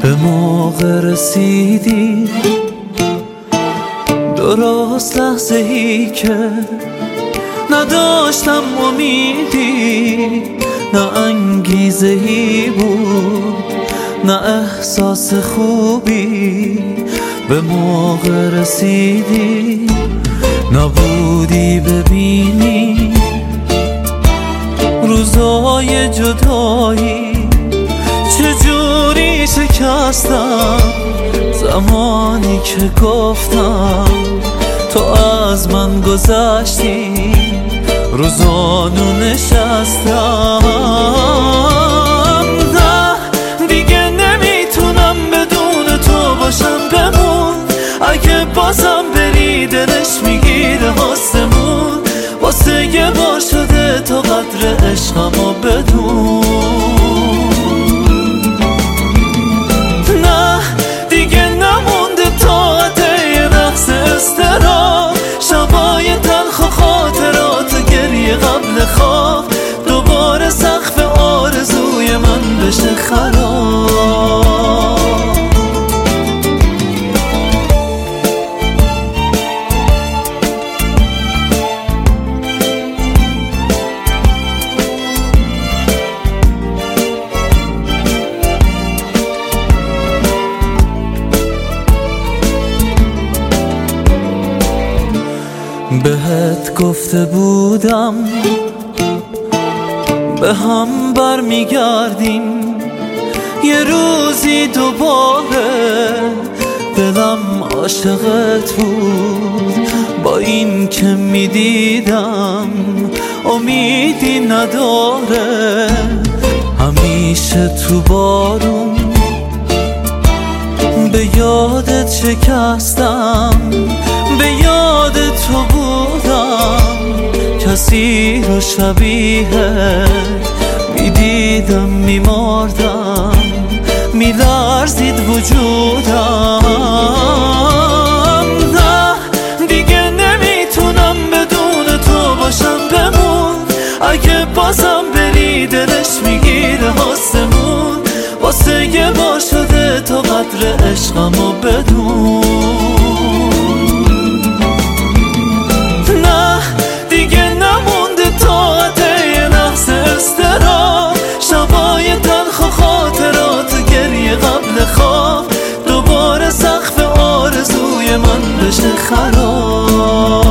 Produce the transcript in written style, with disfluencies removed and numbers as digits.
به موقع رسیدی، درست لحظه ای که نداشتم امیدی، نه انگیزه ای بود نه احساس خوبی. به موقع رسیدی، نبودی ببینی روزای جدایی چجوری شکستم. زمانی که گفتم تو از من گذشتی، روزانو نشستم. نه دیگه نمیتونم بدون تو باشم، بمون. اگه بازم بری دلش میگیره آسمون. واسه یه بار شده تو قدر عشقمو بدون. نه دیگه نمونده طاقت یه لحظه اضطراب، شبای تلخ و خاطرات و گریه قبل خواب، دوباره سقف آرزوی من بشه خراب. بهت گفته بودم به هم برمیگردیم یه روزی دوباره. دلم عاشقت بود با این که میدیدم امیدی نداره. همیشه تو بارون به یادت شکستم، به یاد تو بودم. کسی رو شبیه میدیدم میمردم، میلرزید وجودم. نه دیگه نمیتونم بدون تو باشم، بمون. اگه بازم بری دلش میگیره آسمون. واسه یه بار شده تو قدر عشقمو بدون. نه دیگه نمونده طاقت یه لحظه اضطراب، شبای تلخ و خاطرات و گریه قبل خواب، دوباره سقف آرزوی من بشه خراب.